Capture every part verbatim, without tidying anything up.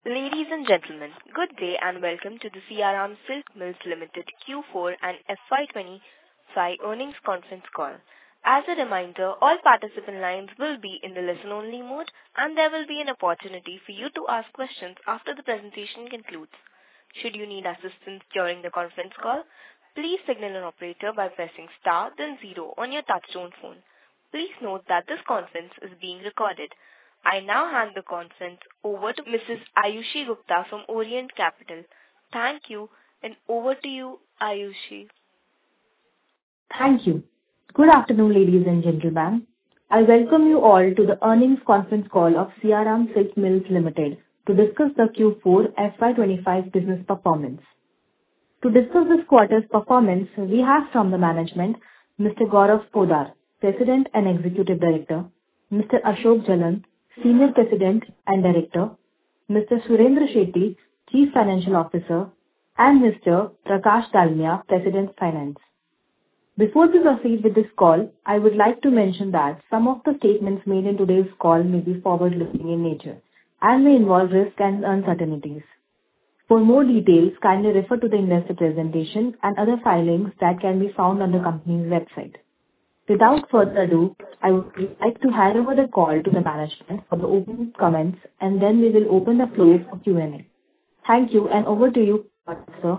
Ladies and gentlemen, good day and welcome to the Siaram Silk Mills Limited Q four and F Y twenty-five earnings conference call. As a reminder, all participant lines will be in the listen-only mode, and there will be an opportunity for you to ask questions after the presentation concludes. Should you need assistance during the conference call, please signal an operator by pressing star then zero on your touchtone phone. Please note that this conference is being recorded. I now hand the conference over to Missus Ayushi Gupta from Orient Capital. Thank you, and over to you, Ayushi. Thank you. Good afternoon, ladies and gentlemen. I welcome you all to the earnings conference call of Siaram Silk Mills Limited to discuss the Q four F Y twenty-five business performance. To discuss this quarter's performance, we have from the management Mister Gaurav Podar, President and Executive Director, Mister Ashok Jalan, Senior President and Director, Mister Surendra Shetty, Chief Financial Officer, and Mister Prakash Dalmia, President Finance. Before we proceed with this call, I would like to mention that some of the statements made in today's call may be forward-looking in nature and may involve risks and uncertainties. For more details, kindly refer to the investor presentation and other filings that can be found on the company's website. Without further ado, I would like to hand over the call to the management for the opening comments, and then we will open the floor for Q and A. Thank you, and over to you, sir.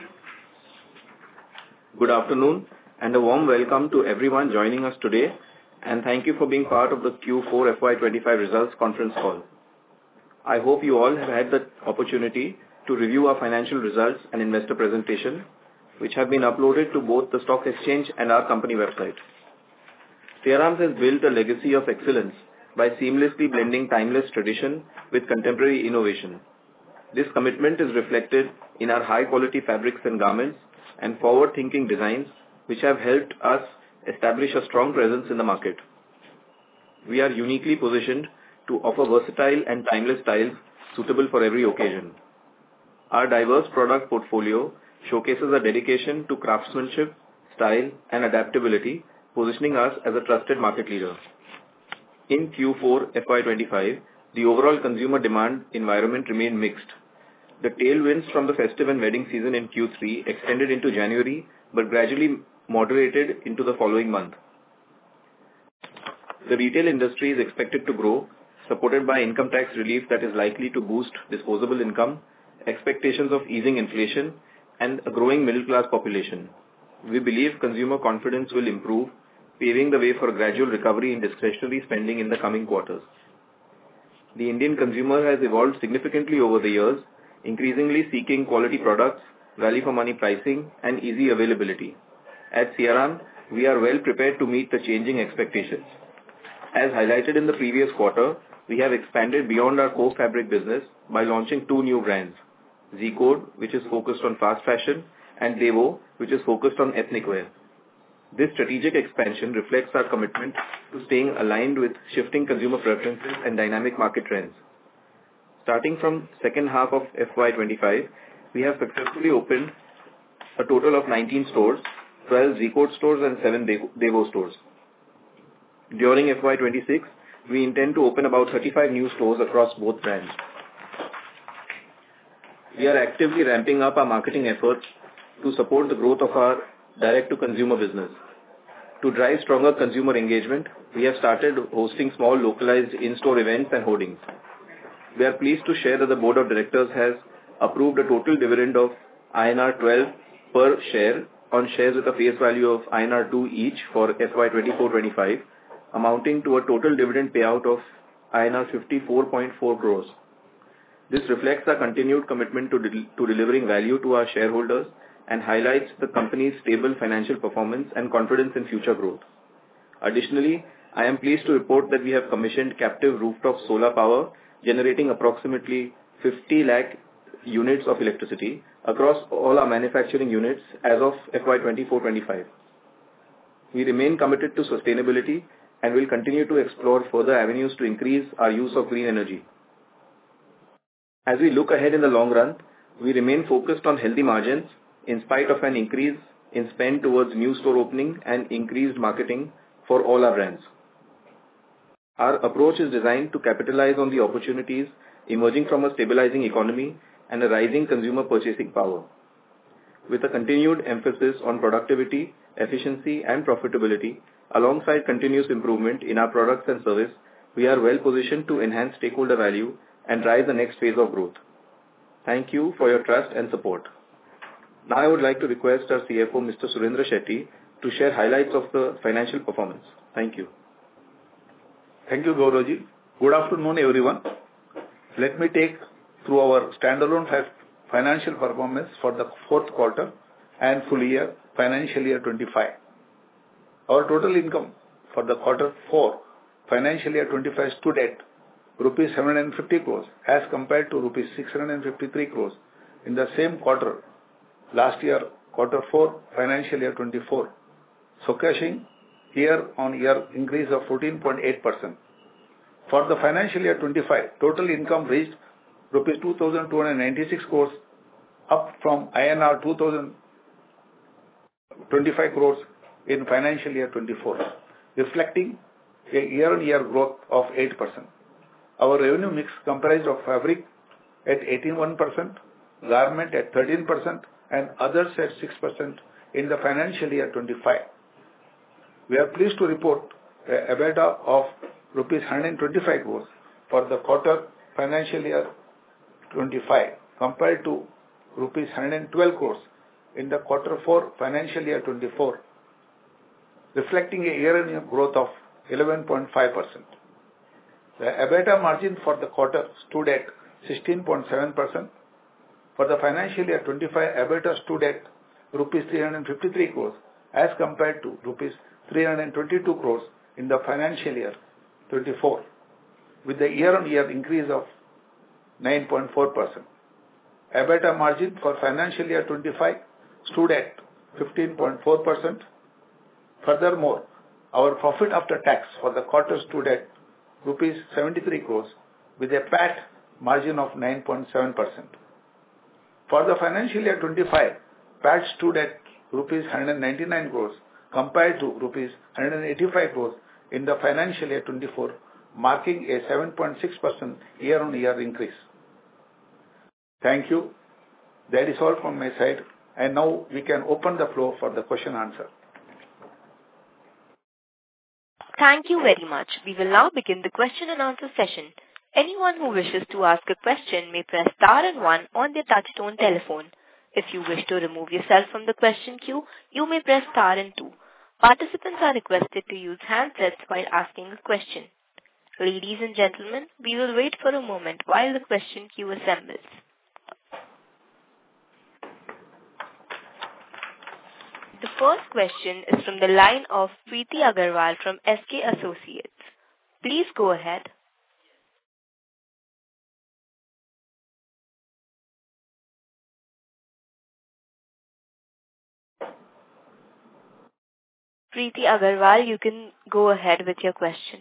Good afternoon, and a warm welcome to everyone joining us today, and thank you for being part of the Q four F Y twenty-five results conference call. I hope you all have had the opportunity to review our financial results and investor presentation, which have been uploaded to both the stock exchange and our company website. Siaram has built a legacy of excellence by seamlessly blending timeless tradition with contemporary innovation. This commitment is reflected in our high-quality fabrics and garments and forward-thinking designs, which have helped us establish a strong presence in the market. We are uniquely positioned to offer versatile and timeless styles suitable for every occasion. Our diverse product portfolio showcases a dedication to craftsmanship, style, and adaptability, positioning us as a trusted market leader. In Q four F Y twenty-five, the overall consumer demand environment remained mixed. The tailwinds from the festive and wedding season in Q three extended into January, but gradually moderated into the following month. The retail industry is expected to grow, supported by income tax relief that is likely to boost disposable income, expectations of easing inflation, and a growing middle-class population. We believe consumer confidence will improve, paving the way for a gradual recovery in discretionary spending in the coming quarters. The Indian consumer has evolved significantly over the years, increasingly seeking quality products, value-for-money pricing, and easy availability. At Siaram, we are well prepared to meet the changing expectations. As highlighted in the previous quarter, we have expanded beyond our core fabric business by launching two new brands, Z-Code, which is focused on fast fashion, and Devo, which is focused on ethnic wear. This strategic expansion reflects our commitment to staying aligned with shifting consumer preferences and dynamic market trends. Starting from second half of F Y twenty-five, we have successfully opened a total of nineteen stores, twelve Z-Code stores and seven Devo stores. During F Y twenty-six, we intend to open about thirty-five new stores across both brands. We are actively ramping up our marketing efforts to support the growth of our direct-to-consumer business. To drive stronger consumer engagement, we have started hosting small localized in-store events and hoardings. We are pleased to share that the Board of Directors has approved a total dividend of I N R twelve per share on shares with a face value of I N R two each for F Y twenty-four twenty-five, amounting to a total dividend payout of I N R fifty-four point four crores. This reflects our continued commitment to, del- to delivering value to our shareholders and highlights the company's stable financial performance and confidence in future growth. Additionally, I am pleased to report that we have commissioned captive rooftop solar power, generating approximately fifty lakh units of electricity across all our manufacturing units as of F Y twenty-four twenty-five. We remain committed to sustainability and will continue to explore further avenues to increase our use of green energy. As we look ahead in the long run, we remain focused on healthy margins in spite of an increase in spend towards new store opening and increased marketing for all our brands. Our approach is designed to capitalize on the opportunities emerging from a stabilizing economy and a rising consumer purchasing power. With a continued emphasis on productivity, efficiency, and profitability, alongside continuous improvement in our products and service, we are well positioned to enhance stakeholder value and drive the next phase of growth. Thank you for your trust and support. Now I would like to request our C F O, Mister Surendra Shetty, to share highlights of the financial performance. Thank you. Thank you, Gaurav. Good afternoon, everyone. Let me take through our standalone financial performance for the fourth quarter and full year financial year twenty-five. Our total income for the quarter four financial year twenty-five stood at rupees seven hundred fifty crores as compared to rupees six hundred fifty-three crores in the same quarter last year, quarter four financial year twenty-four, showcasing year-on-year increase of fourteen point eight percent. For the financial year twenty-five, total income reached rupees two thousand two hundred ninety-six crores, up from I N R two thousand twenty-five crores in financial year twenty-four, reflecting a year-on-year growth of eight percent. Our revenue mix comprised of fabric at eighteen point one percent, garment at thirteen percent, and others at six percent in the financial year twenty-five. We are pleased to report a EBITDA of rupees one hundred twenty-five crores for the quarter financial year twenty-five compared to rupees one hundred twelve crores in the quarter four financial year twenty-four, reflecting a year-on-year growth of eleven point five percent. The EBITDA margin for the quarter stood at sixteen point seven percent. For the financial year twenty-five, EBITDA stood at rupees three hundred fifty-three crores as compared to rupees three hundred twenty-two crores in the financial year twenty-four, with a year-on-year increase of nine point four percent. EBITDA margin for financial year twenty-five stood at fifteen point four percent. Furthermore, our profit after tax for the quarter stood at rupees seventy-three crores with a P A T margin of nine point seven percent. For the financial year twenty-five, P A T stood at rupees one hundred ninety-nine crores compared to rupees one hundred eighty-five crores in the financial year twenty-four, marking a seven point six percent year-on-year increase. Thank you. That is all from my side. And now we can open the floor for the question answer. Thank you very much. We will now begin the question and answer session. Anyone who wishes to ask a question may press star and one on their touch-tone telephone. If you wish to remove yourself from the question queue, you may press star and two. Participants are requested to use handsets while asking a question. Ladies and gentlemen, we will wait for a moment while the question queue assembles. The first question is from the line of Preeti Agarwal from S K Associates. Please go ahead. Preeti Agarwal, you can go ahead with your question.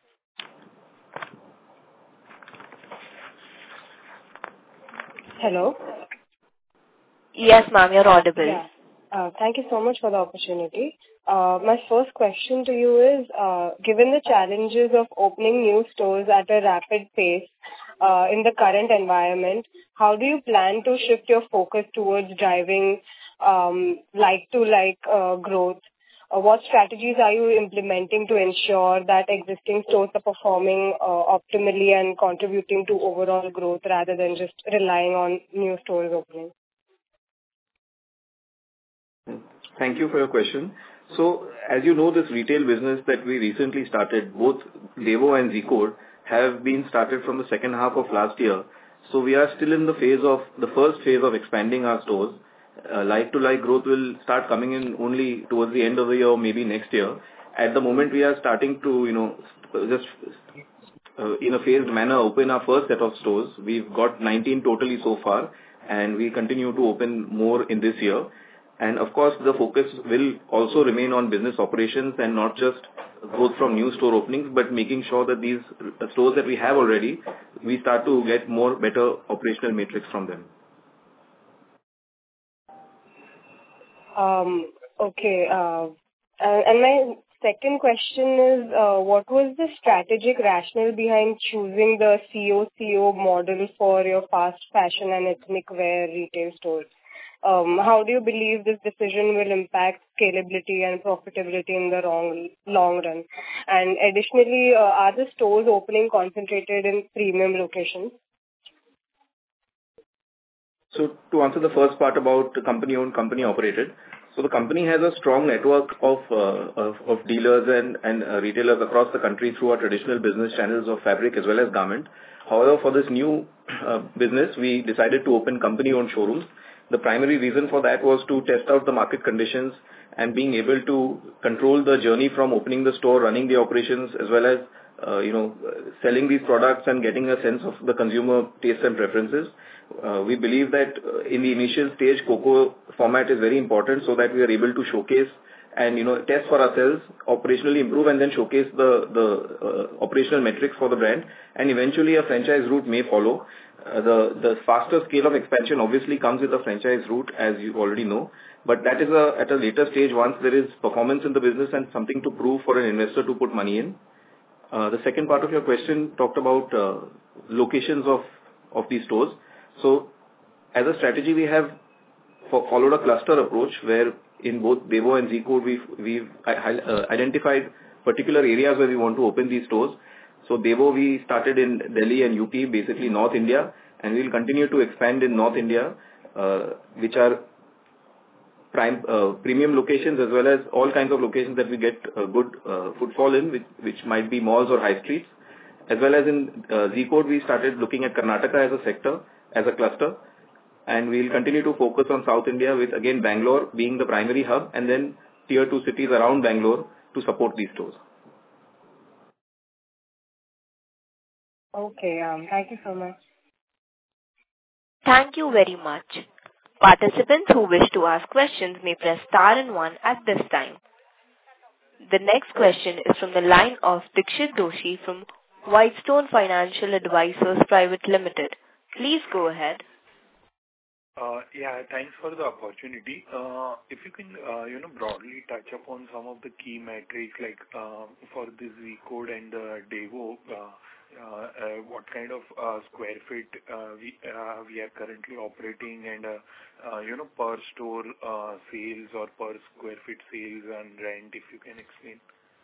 Hello? Yes, ma'am, you're audible. Yeah. Uh, thank you so much for the opportunity. Uh, my first question to you is, uh, given the challenges of opening new stores at a rapid pace uh, in the current environment, how do you plan to shift your focus towards driving um, like-to-like uh, growth? Uh, what strategies are you implementing to ensure that existing stores are performing uh, optimally and contributing to overall growth rather than just relying on new stores opening? Thank you for your question. So, as you know, this retail business that we recently started, both Devo and Z-Code, have been started from the second half of last year. So, we are still in the phase of, the first phase of expanding our stores. Uh, like-to-like growth will start coming in only towards the end of the year or maybe next year. At the moment, we are starting to, you know, just uh, in a phased manner open our first set of stores. We've got nineteen totally so far, and we continue to open more in this year. And of course, the focus will also remain on business operations and not just growth from new store openings, but making sure that these stores that we have already, we start to get more better operational metrics from them. Um, okay. Uh, and my second question is, uh, what was the strategic rationale behind choosing the C O C O model for your fast fashion and ethnic wear retail stores? Um, how do you believe this decision will impact scalability and profitability in the long, long run? And additionally, uh, are the stores opening concentrated in premium locations? So to answer the first part about the company-owned, company-operated, so the company has a strong network of uh, of, of dealers and and uh, retailers across the country through our traditional business channels of fabric as well as garment. However, for this new uh, business, we decided to open company-owned showrooms. The primary reason for that was to test out the market conditions and being able to control the journey from opening the store, running the operations, as well as uh, you know selling these products and getting a sense of the consumer tastes and preferences. Uh, we believe that uh, in the initial stage, COCO format is very important so that we are able to showcase and, you know, test for ourselves, operationally improve, and then showcase the, the uh, operational metrics for the brand. And eventually a franchise route may follow. Uh, the, the faster scale of expansion obviously comes with a franchise route, as you already know. But that is a, at a later stage once there is performance in the business and something to prove for an investor to put money in. Uh, the second part of your question talked about uh, locations of, of these stores. So, as a strategy, we have fo- followed a cluster approach where in both Devo and Z-Code, we've, we've uh, identified particular areas where we want to open these stores. So, Devo, we started in Delhi and U P, basically North India, and we'll continue to expand in North India, uh, which are prime uh, premium locations as well as all kinds of locations that we get uh, good uh, footfall in, which, which might be malls or high streets. As well as in uh, Z-Code, we started looking at Karnataka as a sector, as a cluster, and we'll continue to focus on South India with, again, Bangalore being the primary hub, and then tier two cities around Bangalore to support these stores. Okay, um, thank you so much. Thank you very much. Participants who wish to ask questions may press star and one at this time. The next question is from the line of Dikshit Doshi from Whitestone Financial Advisors Private Limited. Please go ahead. Uh, yeah, thanks for the opportunity. Uh, if you can, uh, you know, broadly touch upon some of the key metrics, like uh, for the Z-Code and the Devo, uh, uh, uh, what kind of uh, square feet uh, we uh, we are currently operating, and uh, uh, you know, per store uh, sales or per square feet sales and rent, if you can explain.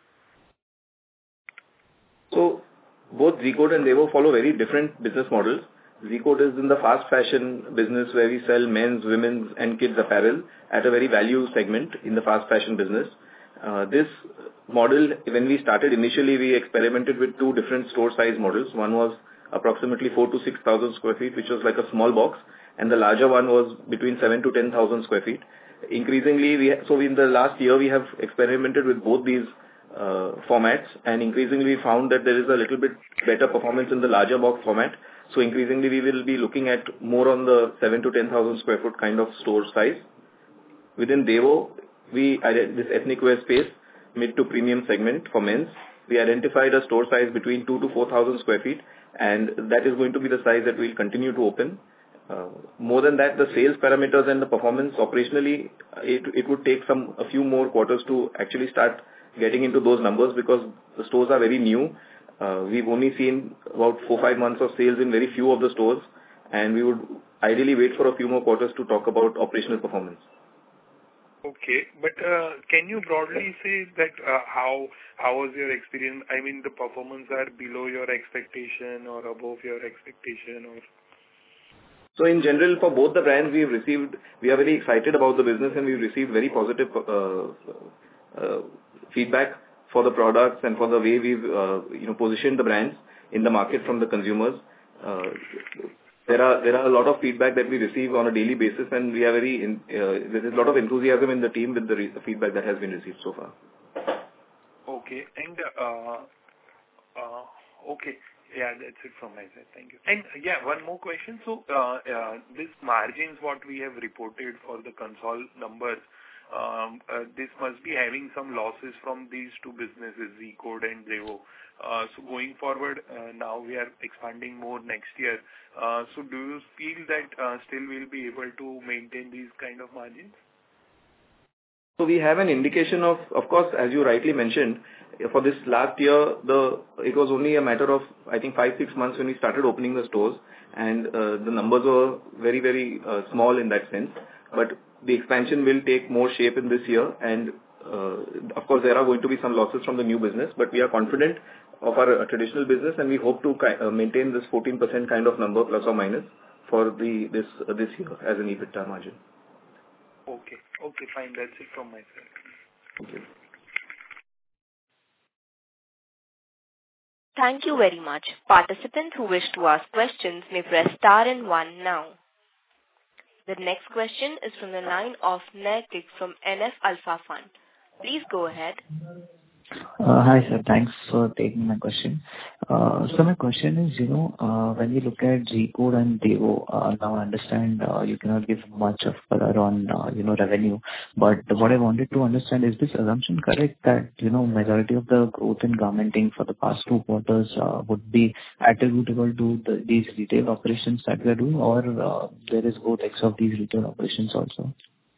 So both Z-Code and Devo follow very different business models. Z-Code is in the fast fashion business where we sell men's, women's and kids apparel at a very value segment in the fast fashion business. Uh, this model, when we started initially, we experimented with two different store size models. One was approximately four to six thousand square feet, which was like a small box, and the larger one was between seven to ten thousand square feet. Increasingly, we ha- so in the last year we have experimented with both these uh, formats, and increasingly we found that there is a little bit better performance in the larger box format. So increasingly we will be looking at more on the seven to ten thousand square foot kind of store size. Within Devo, we this ethnic wear space, mid to premium segment for men's, we identified a store size between two to four thousand square feet, and that is going to be the size that we'll continue to open. Uh, more than that, the sales parameters and the performance operationally, it it would take some a few more quarters to actually start getting into those numbers because the stores are very new. Uh, we've only seen about four, five months of sales in very few of the stores, and we would ideally wait for a few more quarters to talk about operational performance. Okay, but uh, can you broadly say that uh, how how was your experience? I mean, the performance are below your expectation or above your expectation, or? So in general, for both the brands, we've received, we are very excited about the business, and we've received very positive uh, uh, feedback for the products and for the way we've uh, you know positioned the brands in the market from the consumers. Uh, there are there are a lot of feedback that we receive on a daily basis, and we are very in, uh, there is a lot of enthusiasm in the team with the, re- the feedback that has been received so far. Okay, and uh, uh, okay, yeah, that's it from my side. Thank you. And yeah, one more question. So uh, uh, this margins what we have reported for the console numbers. Um, uh, this must be having some losses from these two businesses, Z-Code and Devo. Uh, so going forward, uh, now we are expanding more next year. Uh, so do you feel that uh, still we'll be able to maintain these kind of margins? So we have an indication of, of course, as you rightly mentioned, for this last year, the it was only a matter of, I think, five, six months when we started opening the stores, and uh, the numbers were very, very uh, small in that sense. But the expansion will take more shape in this year, and uh, of course, there are going to be some losses from the new business, but we are confident of our uh, traditional business, and we hope to ki- uh, maintain this fourteen percent kind of number, plus or minus, for the this uh, this year as an EBITDA margin. Okay. Okay, fine. That's it from my side. Thank you. Thank you very much. Participants who wish to ask questions may press star and one now. The next question is from the line of Naitik from N F Alpha Fund. Please go ahead. Uh, Hi, sir. Thanks for taking my question. Uh, So my question is, you know, uh, when we look at G-Code and Devo, uh, now I understand uh, you cannot give much of color on, uh, you know, revenue. But what I wanted to understand, is this assumption correct that, you know, majority of the growth in garmenting for the past two quarters uh, would be attributable to the, these retail operations that we are doing, or uh, there is growth ex of these retail operations also?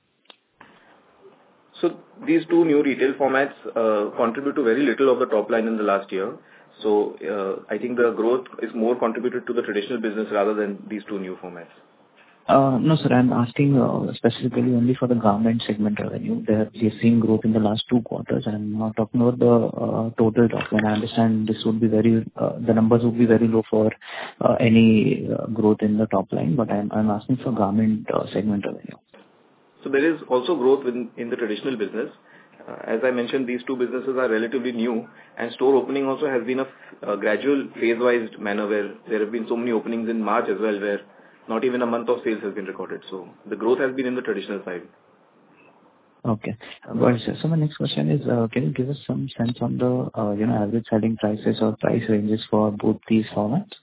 So these two new retail formats uh, contribute to very little of the top line in the last year. So uh, I think the growth is more contributed to the traditional business rather than these two new formats. Uh No, sir, I'm asking uh specifically only for the garment segment revenue. There we are seeing growth in the last two quarters. I'm not talking about the uh total top line. I understand this would be very, uh the numbers would be very low for uh any uh growth in the top line, but I'm I'm asking for garment uh segment revenue. So there is also growth in, in the traditional business. Uh, as I mentioned, these two businesses are relatively new, and store opening also has been a, a gradual phase-wise manner where there have been so many openings in March as well, where not even a month of sales has been recorded. So the growth has been in the traditional side. Okay. Well, sir, so my next question is, uh can you give us some sense on the, uh you know, average selling prices or price ranges for both these formats?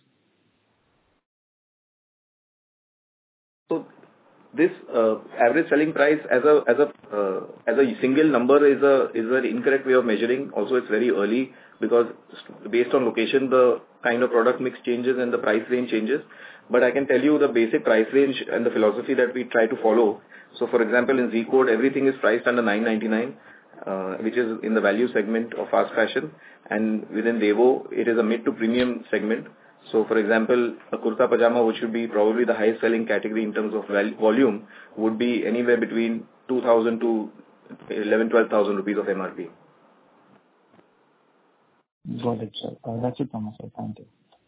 So this uh, average selling price as a as a uh, as a single number is a is an incorrect way of measuring. Also, it's very early because based on location, the kind of product mix changes and the price range changes. But I can tell you the basic price range and the philosophy that we try to follow. So, for example, in Z-Code, everything is priced under nine ninety-nine, uh, which is in the value segment of fast fashion, and within Devo, it is a mid to premium segment. So, for example, a kurta pajama, which would be probably the highest selling category in terms of val- volume, would be anywhere between two thousand to eleven, twelve thousand rupees of M R P. Got it, sir. Uh, That's it from my side. Thank you.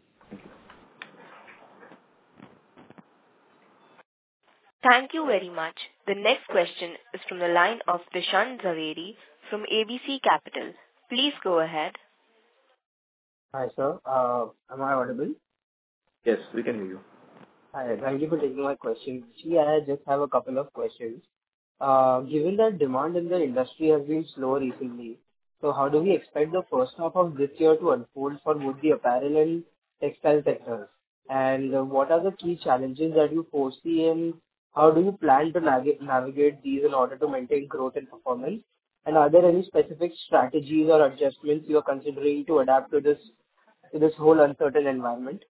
Thank you very much. The next question is from the line of Dishant Zaveri from A B C Capital. Please go ahead. Hi, sir. Uh, Am I audible? Yes, we can hear you. Hi, thank you for taking my question. See, I just have a couple of questions. Uh, Given that demand in the industry has been slow recently, so how do we expect the first half of this year to unfold for both the apparel and textile sectors? And uh, what are the key challenges that you foresee, and how do you plan to navig- navigate these in order to maintain growth and performance? And are there any specific strategies or adjustments you are considering to adapt to this to this whole uncertain environment?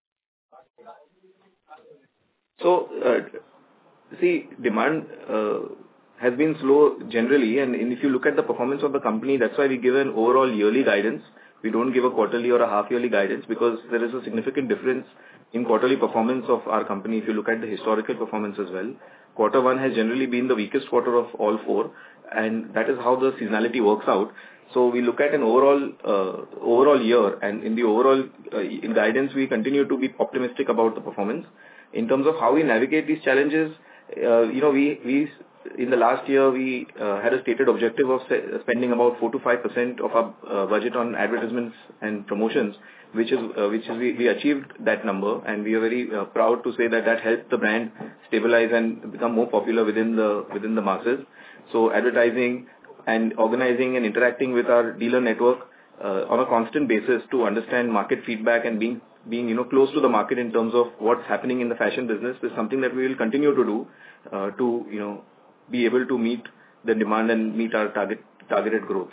So, uh, see, demand uh, has been slow generally, and and if you look at the performance of the company, that's why we give an overall yearly guidance. We don't give a quarterly or a half-yearly guidance because there is a significant difference in quarterly performance of our company if you look at the historical performance as well. Quarter one has generally been the weakest quarter of all four, and that is how the seasonality works out. So we look at an overall uh, overall year, and in the overall uh, in guidance, we continue to be optimistic about the performance. In terms of how we navigate these challenges, uh, you know, we we in the last year, we uh, had a stated objective of se- spending about four to five percent of our uh, budget on advertisements and promotions, which is uh, which is we we achieved that number, and we are very uh, proud to say that that helped the brand stabilize and become more popular within the within the masses. So advertising and organizing and interacting with our dealer network uh, on a constant basis to understand market feedback and being being you know close to the market in terms of what's happening in the fashion business is something that we will continue to do uh, to you know be able to meet the demand and meet our target targeted growth.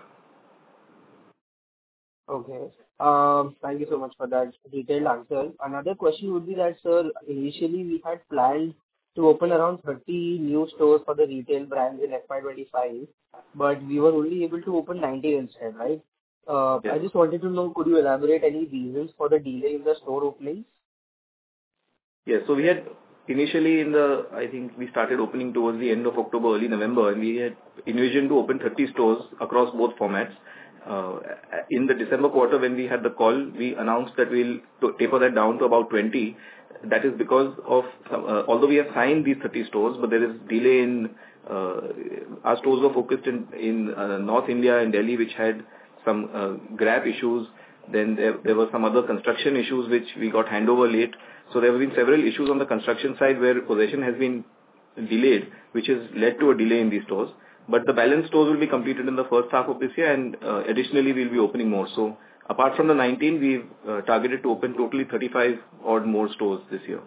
Okay. Um, Thank you so much for that detailed answer. Another question would be that, sir, initially we had planned to open around thirty new stores for the retail brands in F Y twenty-five, but we were only able to open nineteen instead, right? Uh, Yes. I just wanted to know, could you elaborate any reasons for the delay in the store openings? Yes. So we had initially in the, I think we started opening towards the end of October, early November, and we had envisioned to open thirty stores across both formats. Uh, in the December quarter, when we had the call, we announced that we'll to- taper that down to about twenty. That is because of, some- uh, although we have signed these thirty stores, but there is delay in, uh, our stores were focused in, in uh, North India and Delhi, which had some uh, grab issues. Then there, there were some other construction issues which we got handover late. So there have been several issues on the construction side where possession has been delayed, which has led to a delay in these stores. But the balance stores will be completed in the first half of this year, and uh, additionally, we'll be opening more. So apart from the nineteen, we've uh, targeted to open totally thirty-five odd more stores this year.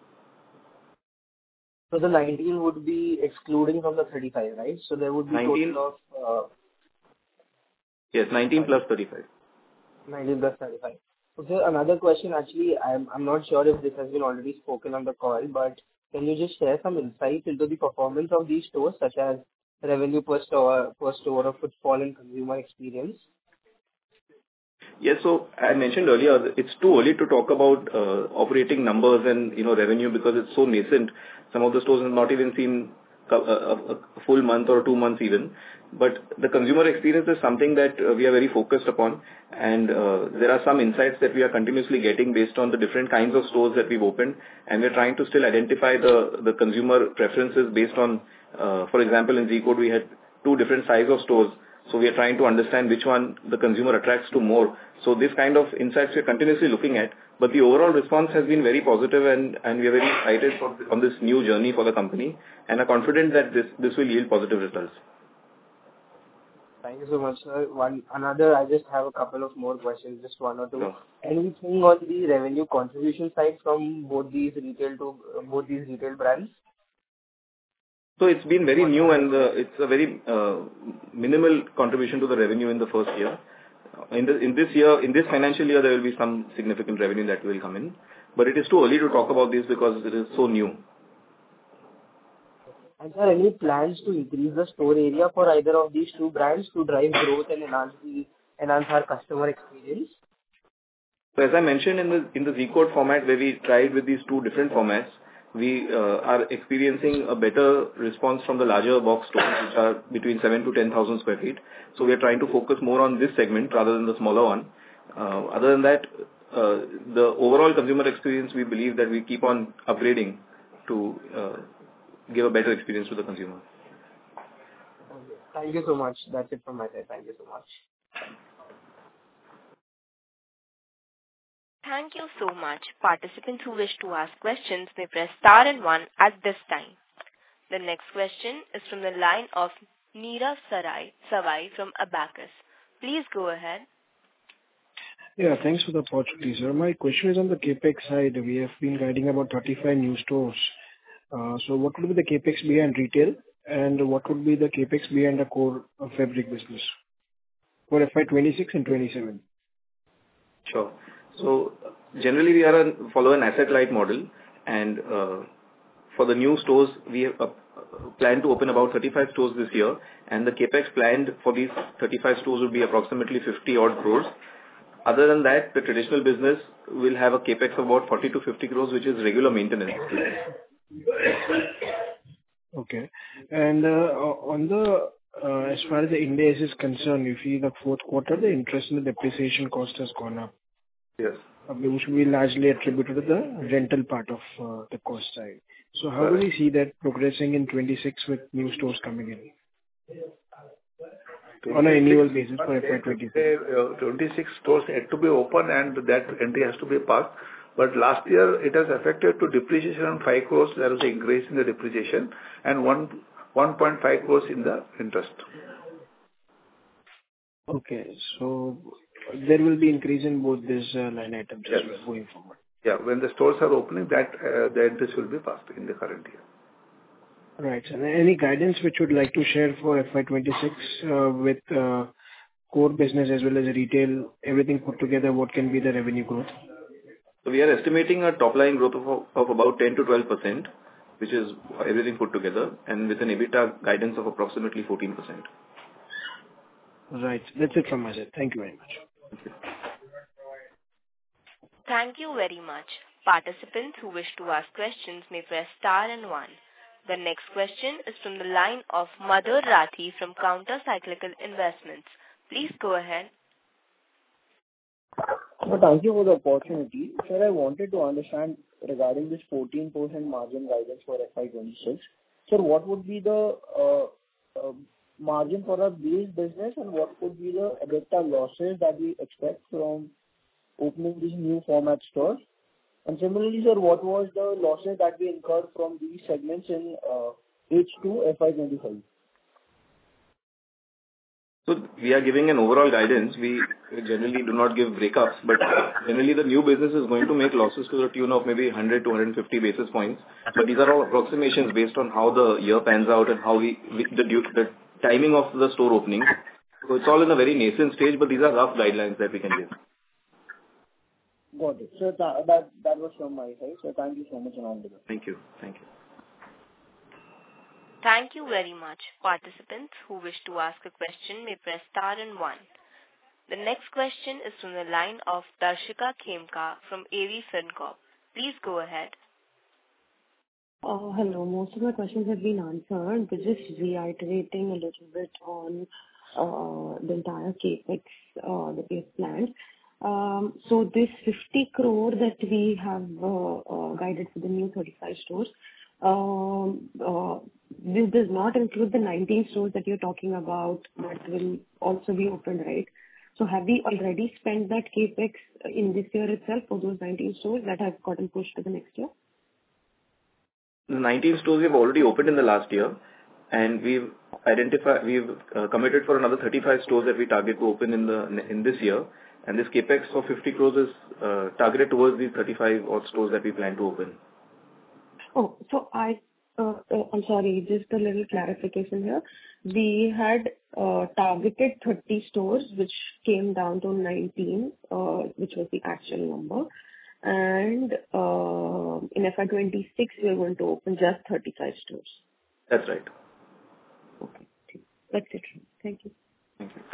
So the nineteen would be excluding from the thirty-five, right? So there would be nineteen, total of uh, yes, nineteen plus thirty-five. nineteen plus thirty-five. Okay, another question actually, I'm I'm not sure if this has been already spoken on the call, but can you just share some insights into the performance of these stores, such as revenue per store, per store, or footfall and consumer experience? Yes. So I mentioned earlier, it's too early to talk about uh, operating numbers and, you know, revenue because it's so nascent. Some of the stores have not even seen a a- a full month or two months even. But the consumer experience is something that uh, we are very focused upon, and uh, there are some insights that we are continuously getting based on the different kinds of stores that we've opened, and we're trying to still identify the the consumer preferences based on, uh, for example, in Z Code, we had two different size of stores. So we are trying to understand which one the consumer attracts to more. So this kind of insights we are continuously looking at, but the overall response has been very positive, and, and we are very excited for, on this new journey for the company, and are confident that this, this will yield positive results. Thank you so much, sir. One another, I just have a couple of more questions, just one or two. Sure. Anything on the revenue contribution side from both these retail to uh, both these retail brands? So it's been very new, and uh, it's a very uh, minimal contribution to the revenue in the first year. In the in this year, in this financial year, there will be some significant revenue that will come in, but it is too early to talk about this because it is so new. And sir, any plans to increase the store area for either of these two brands to drive growth and enhance the enhance our customer experience? So as I mentioned in the in the Z Code format, where we tried with these two different formats, we uh, are experiencing a better response from the larger box stores, which are between seven to ten thousand square feet. So we are trying to focus more on this segment rather than the smaller one. Uh, other than that, uh, the overall consumer experience, we believe that we keep on upgrading to uh, give a better experience to the consumer. Okay. Thank you so much. That's it from my side. Thank you so much. Thank you so much. Participants who wish to ask questions may press star and one at this time. The next question is from the line of Neera Sarai Savai from Abacus. Please go ahead. Yeah, thanks for the opportunity, sir. My question is on the CapEx side. We have been guiding about thirty-five new stores. Uh, so what would be the CapEx behind retail, and what would be the CapEx behind the core uh, fabric business for F Y twenty-six and twenty-seven? Sure. So generally, we are a, follow an asset-light model, and uh, for the new stores, we have uh, plan to open about thirty-five stores this year, and the capex planned for these thirty-five stores will be approximately fifty odd crores. Other than that, the traditional business will have a capex of about forty to fifty crores, which is regular maintenance. Okay. And uh, on the uh, as far as the Ind AS is concerned, you see the fourth quarter, the interest and the depreciation cost has gone up. Yes. Uh, which will be largely attributed to the rental part of uh, the cost side. So how do we see that progressing in twenty-six with new stores coming in? On an annual basis for F Y twenty-six. Uh, twenty-six stores had to be open and that entry has to be passed. But last year it has affected to depreciation on five crores. There was an increase in the depreciation and one one point five crores in the interest. Okay, so there will be increase in both these uh, line items Yes. as well going forward. Yeah, when the stores are opening, that uh, the interest will be passed in the current year. Right. And any guidance which you would like to share for F Y twenty-six uh, with uh, core business as well as retail, everything put together, what can be the revenue growth? So we are estimating a top line growth of, of about ten to twelve percent, which is everything put together, and with an EBITDA guidance of approximately fourteen percent. Right. That's it from my side. Thank you very much. Thank you. Thank you very much. Participants who wish to ask questions may press star and one. The next question is from the line of Madhur Rathi from Counter Cyclical Investments. Please go ahead. Well, thank you for the opportunity. Sir, I wanted to understand regarding this fourteen percent margin guidance for F Y twenty-six. Sir, what would be the uh, uh, margin for our base business, and what would be the EBITDA losses that we expect from opening these new format stores? And similarly, sir, what was the losses that we incurred from these segments in uh, H two F Y twenty-five? So we are giving an overall guidance. We generally do not give breakups, but generally the new business is going to make losses to the tune of maybe one hundred to one hundred fifty basis points. But these are all approximations based on how the year pans out and how we, we the, the timing of the store opening. So it's all in a very nascent stage, but these are rough guidelines that we can give. Got it. So that, that, that was from my side. So thank you so much and all the best. Thank you. Thank you. Thank you very much. Participants who wish to ask a question may press star and one. The next question is from the line of Darshika Khemka from A V FinCorp. Please go ahead. Uh, hello. Most of my questions have been answered, but just reiterating a little bit on uh, the entire capex uh, that we have planned. Um, so this fifty crore that we have uh, uh, guided for the new thirty-five stores, um, uh, this does not include the nineteen stores that you're talking about that will also be opened, right? So have we already spent that capex in this year itself for those nineteen stores that have gotten pushed to the next year? The nineteen stores we have already opened in the last year, and we've identified, we've uh, committed for another thirty-five stores that we target to open in the in this year. And this capex of fifty crores is uh, targeted towards the thirty-five odd stores that we plan to open. Oh, so I, uh, uh, I'm sorry, just a little clarification here. We had uh, targeted thirty stores, which came down to nineteen, uh, which was the actual number. And uh, in F Y twenty-six, we are going to open just thirty-five stores. That's right. Okay. That's it. Thank you. Thank you.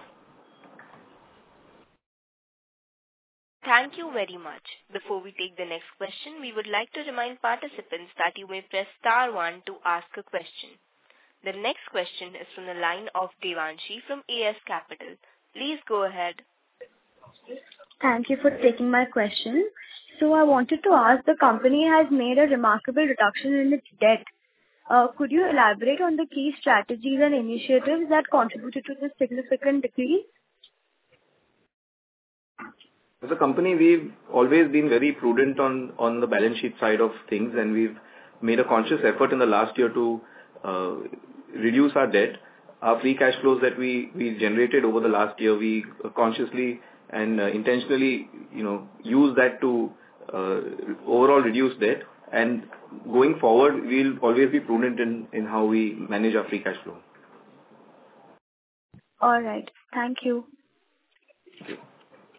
Thank you very much. Before we take the next question, we would like to remind participants that you may press star one to ask a question. The next question is from the line of Devanshi from A S Capital. Please go ahead. Thank you for taking my question. So I wanted to ask, the company has made a remarkable reduction in its debt. Uh, could you elaborate on the key strategies and initiatives that contributed to this significant decrease? As a company, we've always been very prudent on, on the balance sheet side of things, and we've made a conscious effort in the last year to uh, reduce our debt. Our free cash flows that we, we generated over the last year, we consciously and uh, intentionally, you know, use that to uh, overall reduce debt. And going forward, we'll always be prudent in, in how we manage our free cash flow. All right. Thank you. Thank you.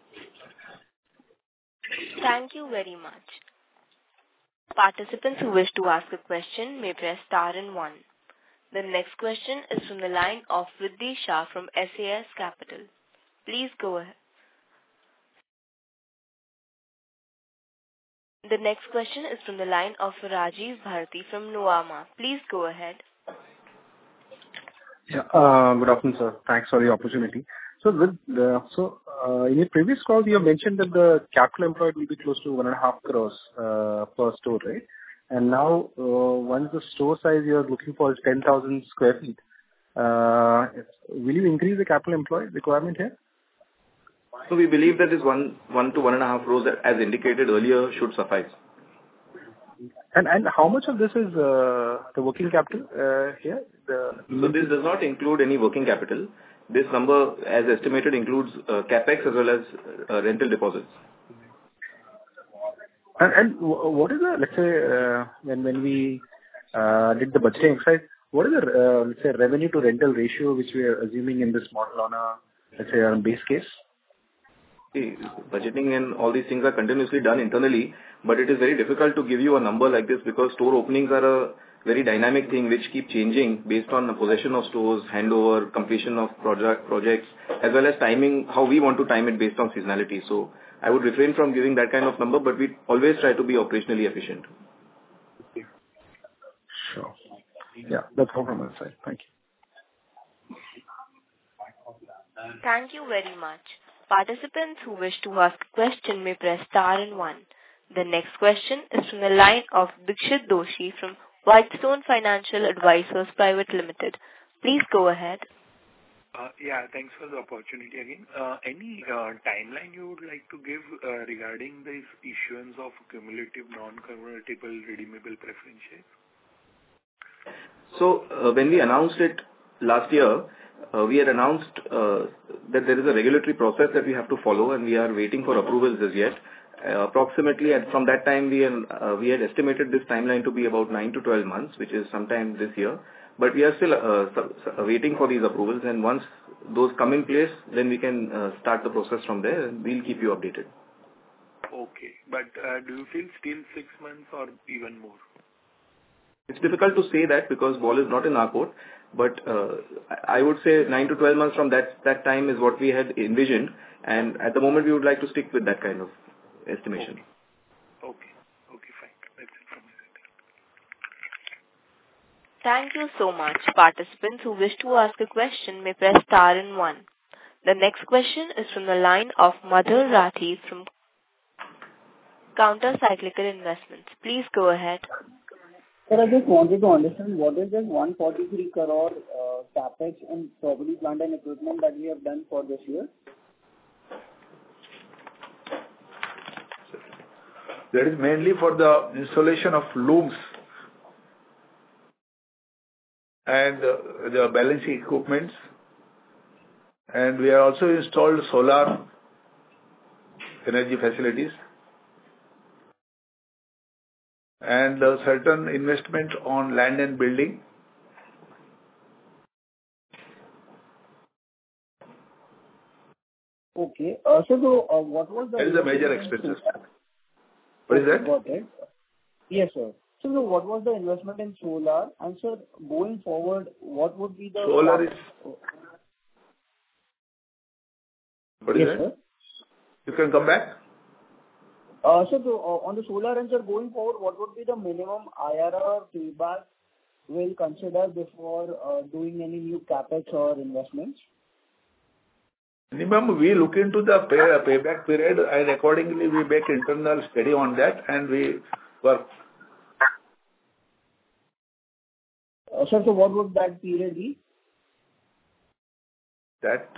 Thank you very much. Participants who wish to ask a question may press star and one. The next question is from the line of Riddhi Shah from S A S Capital. Please go ahead. The next question is from the line of Rajiv Bharti from Nuvama. Please go ahead. Yeah, uh, good afternoon, sir. Thanks for the opportunity. So, with the, so uh, in your previous call, you mentioned that the capital employed will be close to one and a half crores uh, per store, right? And now, uh, once the store size you are looking for is ten thousand square feet, uh, will you increase the capital employed requirement here? So we believe that this one, one to one and a half crores, as indicated earlier, should suffice. And and how much of this is uh, the working capital uh, here? The so this does not include any working capital. This number, as estimated, includes uh, capex as well as uh, rental deposits. And, and what is the, let's say, uh, when when we uh, did the budgeting exercise, what is the uh, let's say revenue to rental ratio which we are assuming in this model on a, let's say, on a base case? See, budgeting and all these things are continuously done internally, but it is very difficult to give you a number like this because store openings are a very dynamic thing which keep changing based on the possession of stores, handover, completion of project projects, as well as timing, how we want to time it based on seasonality. So I would refrain from giving that kind of number, but we always try to be operationally efficient. Sure. Yeah, that's all from my side. Thank you. Thank you very much. Participants who wish to ask a question may press star and one. The next question is from the line of Dikshit Doshi from Whitestone Financial Advisors Private Limited. Please go ahead. Uh, yeah, thanks for the opportunity again. Uh, any uh, timeline you would like to give uh, regarding this issuance of cumulative non-convertible redeemable preference shares? So uh, when we announced it last year, uh, we had announced uh, that there is a regulatory process that we have to follow, and we are waiting for approvals as yet. Uh, approximately at, from that time, we, uh, we had estimated this timeline to be about nine to twelve months, which is sometime this year. But we are still uh, su- waiting for these approvals, and once those come in place, then we can uh, start the process from there, and we'll keep you updated. Okay, but uh, do you feel still six months or even more? It's difficult to say that because ball is not in our court, but uh, I would say nine to twelve months from that that time is what we had envisioned, and at the moment we would like to stick with that kind of estimation. Okay, okay, okay, fine. That's it from my side. Thank you so much. Participants who wish to ask a question may press star and one. The next question is from the line of Madhur Rathi from Counter Cyclical Investments. Please go ahead. Sir, I just wanted to understand what is this one hundred forty-three crore uh, capex in property, plant and equipment that we have done for this year? That is mainly for the installation of looms and uh, the balancing equipments, and we have also installed solar energy facilities and uh, certain investment on land and building. Okay. Uh, so, so uh, what was the... That is a major expenses. What is that? Got it. Yes, sir. So, so what was the investment in solar? And sir, going forward, what would be the... Solar is... What is yes, that? Sir. You can come back. Uh, so, so uh, on the solar and sir, going forward, what would be the minimum I R R payback we'll consider before uh, doing any new capex or investments? Minimum, we look into the pay, payback period, and accordingly we make internal study on that, and we work. Uh, sir, so what would that period be? That...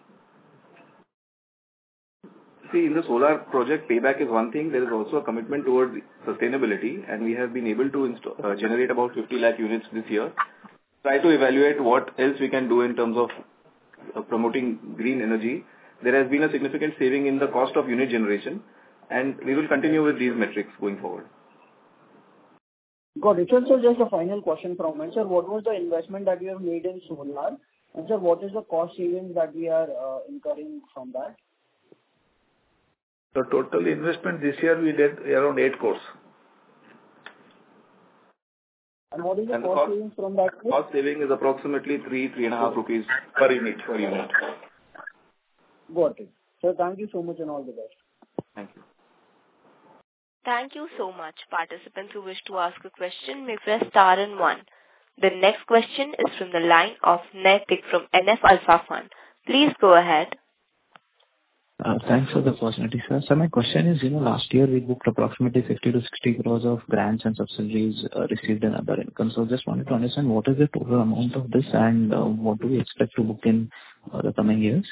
See, in the solar project, payback is one thing. There is also a commitment towards sustainability, and we have been able to install, uh, generate about fifty lakh units this year. Try to evaluate what else we can do in terms of uh, promoting green energy. There has been a significant saving in the cost of unit generation, and we will continue with these metrics going forward. Got it. Sir, so just a final question from me. Sir, what was the investment that you have made in solar? And sir, what is the cost savings that we are uh, incurring from that? The total investment this year we did around eight crores. And what is the And the cost cost- savings from that? Cost saving is approximately three, three and a half rupees per unit. Per unit. Got it. Sir, thank you so much and all the best. Thank you. Thank you so much. Participants who wish to ask a question may press star and one. The next question is from the line of Naitik from N F Alpha Fund. Please go ahead. Uh, Thanks for the opportunity, sir. So my question is, you know, last year we booked approximately fifty to sixty crores of grants and subsidies uh, received in other income. So just wanted to understand what is the total amount of this and uh, what do we expect to book in uh, the coming years?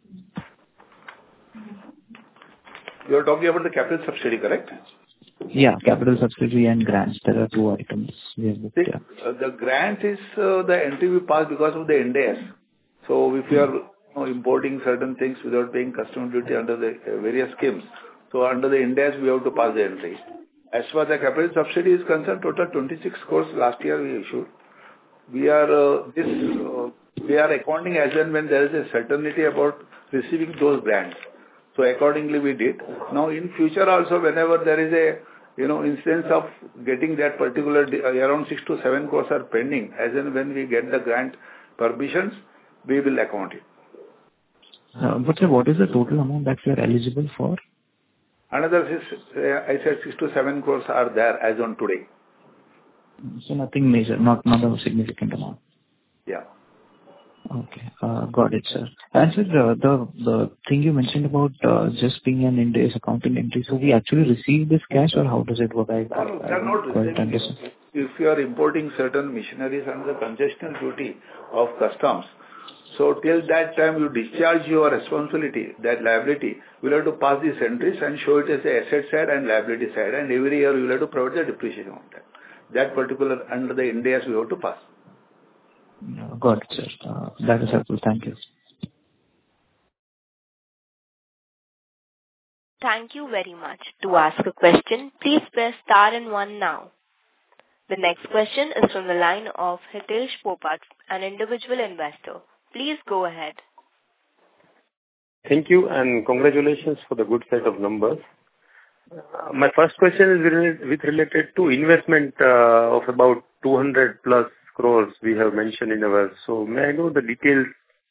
You are talking about the capital subsidy, correct? Yeah, capital subsidy and grants. There are two items we have booked, See, yeah. uh, the grant is uh, the entry we pass because of the Ind AS. So if you are you know, importing certain things without paying custom duty under the uh, various schemes, so under the Ind AS we have to pass the entry. As far as the capital subsidy is concerned, total twenty-six crores last year we issued. We are uh, this uh, we are accounting as and when there is a certainty about receiving those grants. So accordingly we did. Now in future also, whenever there is a you know, in sense of getting that particular, around six to seven crores are pending. As and when we get the grant permissions, we will account it. Uh, but sir, what is the total amount that we are eligible for? Another, six, I said six to seven crores are there as on today. So nothing major, not not a significant amount. Yeah. Okay, uh, got it, sir. And sir, the the, the thing you mentioned about uh, just being an Ind AS accounting entry, so we actually receive this cash, or how does it work? I, No, no, I, they are not quite receiving. understand. If you are importing certain machineries under the congestion duty of customs, so till that time you discharge your responsibility, that liability, you will have to pass these entries and show it as the asset side and liability side, and every year you will have to provide the depreciation on that. That particular under the Ind AS we have to pass. No, got it, sir. Uh, that is helpful. Thank you. Thank you very much. To ask a question, please press star and one now. The next question is from the line of Hitesh Popat, an individual investor. Please go ahead. Thank you and congratulations for the good set of numbers. Uh, my first question is related, with related to investment uh, of about two hundred plus crores we have mentioned in our. So may I know the details?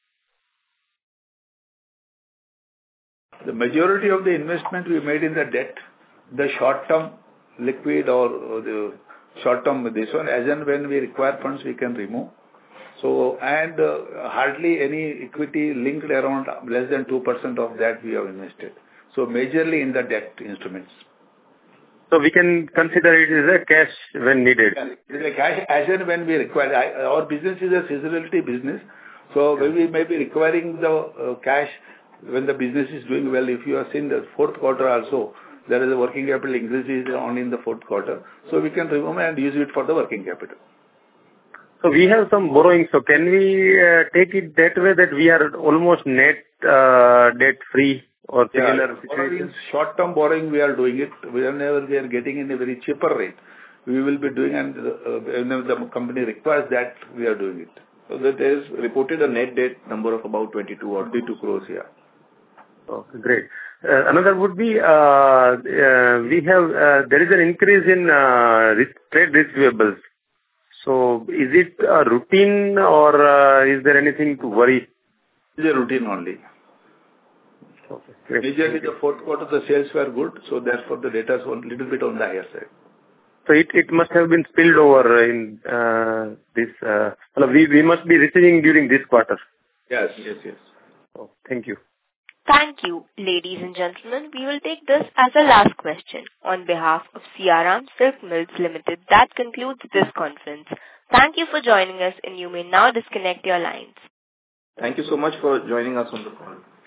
The majority of the investment we made in the debt, the short-term liquid or, or the short-term this one, as and when we require funds, we can remove. So, and uh, hardly any equity linked around less than two percent of that we have invested. So, majorly in the debt instruments. So, we can consider it as a cash when needed. It is a cash as and when we require. I, our business is a seasonality business. So, when we may be requiring the uh, cash when the business is doing well. If you have seen the fourth quarter also, there is a working capital increase only in the fourth quarter. So, we can remove and use it for the working capital. So we have some borrowing. So can we uh, take it that way that we are almost net uh, debt free or similar yeah, situation? Short-term borrowing we are doing it. Whenever we are getting in a very cheaper rate, we will be doing, and uh, whenever the company requires that, we are doing it. So that there is reported a net debt number of about twenty-two or twenty-two crores here. Okay, great. Uh, another would be uh, uh, we have uh, there is an increase in uh, risk, trade receivables. So is it a routine or uh, is there anything to worry? It's a routine only. Okay, great. Majorly the fourth quarter the sales were good, so therefore the data is a little bit on the higher side. So it, it must have been spilled over in uh, this, uh, we, we must be receiving during this quarter. Yes, yes, yes. Oh, thank you. Thank you, ladies and gentlemen. We will take this as a last question. On behalf of C R M Silk Mills Limited, that concludes this conference. Thank you for joining us, and you may now disconnect your lines. Thank you so much for joining us on the call.